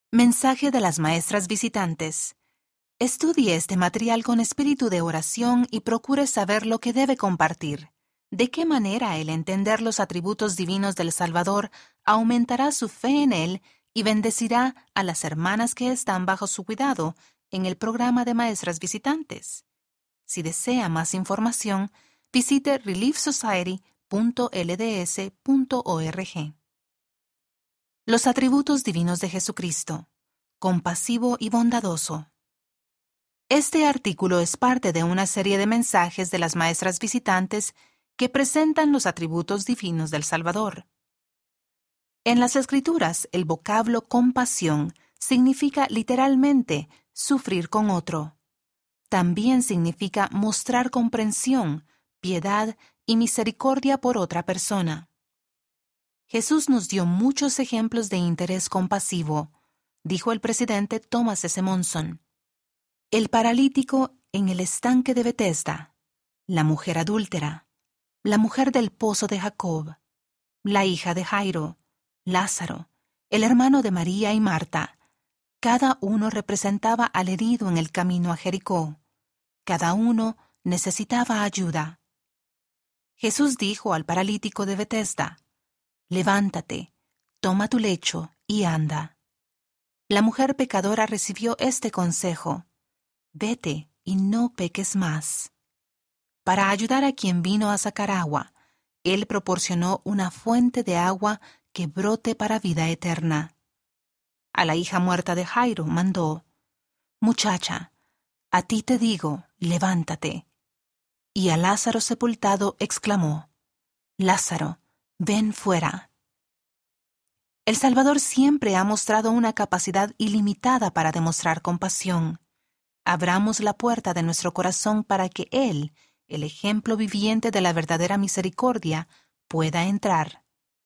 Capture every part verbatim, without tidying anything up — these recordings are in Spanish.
Mensaje de las maestras visitantes. Estudie este material con espíritu de oración y procure saber lo que debe compartir. De qué manera el entender los atributos divinos del Salvador aumentará su fe en Él y bendecirá a las hermanas que están bajo su cuidado en el programa de maestras visitantes. Si desea más información, visite relief society punto l d s punto org. Los atributos divinos de Jesucristo. Compasivo y bondadoso. Este artículo es parte de una serie de mensajes de las maestras visitantes que presentan los atributos divinos del Salvador. En las Escrituras, el vocablo compasión significa literalmente sufrir con otro. También significa mostrar comprensión, piedad y misericordia por otra persona. Jesús nos dio muchos ejemplos de interés compasivo, dijo el presidente Thomas S. Monson. El paralítico en el estanque de Betesda, la mujer adúltera, la mujer del pozo de Jacob, la hija de Jairo, Lázaro, el hermano de María y Marta. Cada uno representaba al herido en el camino a Jericó. Cada uno necesitaba ayuda. Jesús dijo al paralítico de Betesda: «Levántate, toma tu lecho y anda». La mujer pecadora recibió este consejo: «Vete y no peques más». Para ayudar a quien vino a sacar agua, Él proporcionó una fuente de agua que brote para vida eterna. A la hija muerta de Jairo mandó: «Muchacha, a ti te digo, levántate». Y a Lázaro sepultado exclamó: «Lázaro, ven fuera». El Salvador siempre ha mostrado una capacidad ilimitada para demostrar compasión. Abramos la puerta de nuestro corazón para que Él, el ejemplo viviente de la verdadera misericordia, pueda entrar.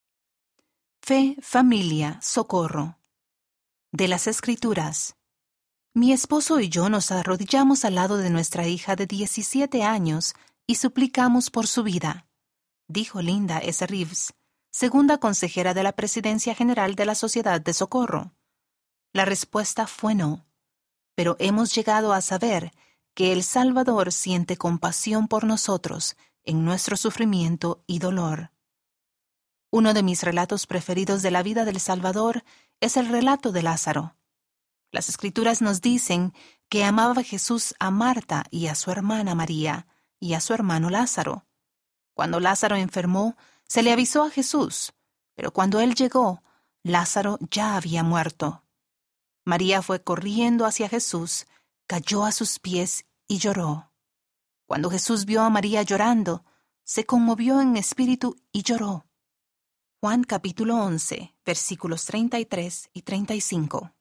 Fe, familia, socorro. De las Escrituras. Mi esposo y yo nos arrodillamos al lado de nuestra hija de diecisiete años y suplicamos por su vida, dijo Linda S. Reeves, segunda consejera de la Presidencia General de la Sociedad de Socorro. La respuesta fue no, pero hemos llegado a saber que el Salvador siente compasión por nosotros en nuestro sufrimiento y dolor. Uno de mis relatos preferidos de la vida del Salvador es el relato de Lázaro. Las Escrituras nos dicen que amaba Jesús a Marta y a su hermana María y a su hermano Lázaro. Cuando Lázaro enfermó, se le avisó a Jesús, pero cuando él llegó, Lázaro ya había muerto. María fue corriendo hacia Jesús, cayó a sus pies y lloró. Cuando Jesús vio a María llorando, se conmovió en espíritu y lloró. Juan capítulo once, versículos treinta y tres y treinta y cinco.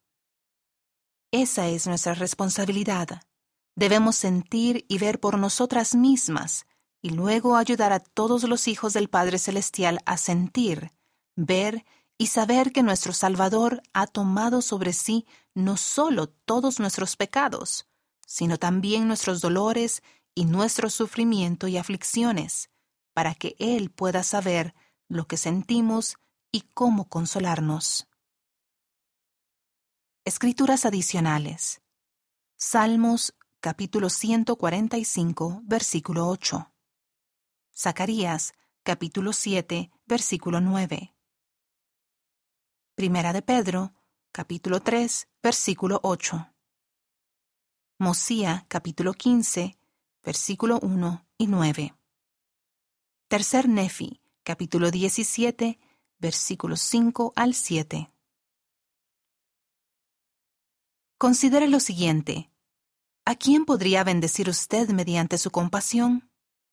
Esa es nuestra responsabilidad. Debemos sentir y ver por nosotras mismas y luego ayudar a todos los hijos del Padre Celestial a sentir, ver y saber que nuestro Salvador ha tomado sobre sí no solo todos nuestros pecados, sino también nuestros dolores y nuestro sufrimiento y aflicciones, para que Él pueda saber lo que sentimos y cómo consolarnos. Escrituras adicionales. Salmos capítulo ciento cuarenta y cinco, versículo ocho. Zacarías capítulo siete, versículo nueve. Primera de Pedro capítulo tres, versículo ocho. Mosía capítulo quince, versículo uno y nueve. Tercer Nefi capítulo diecisiete, versículos cinco al siete. Considere lo siguiente: ¿a quién podría bendecir usted mediante su compasión?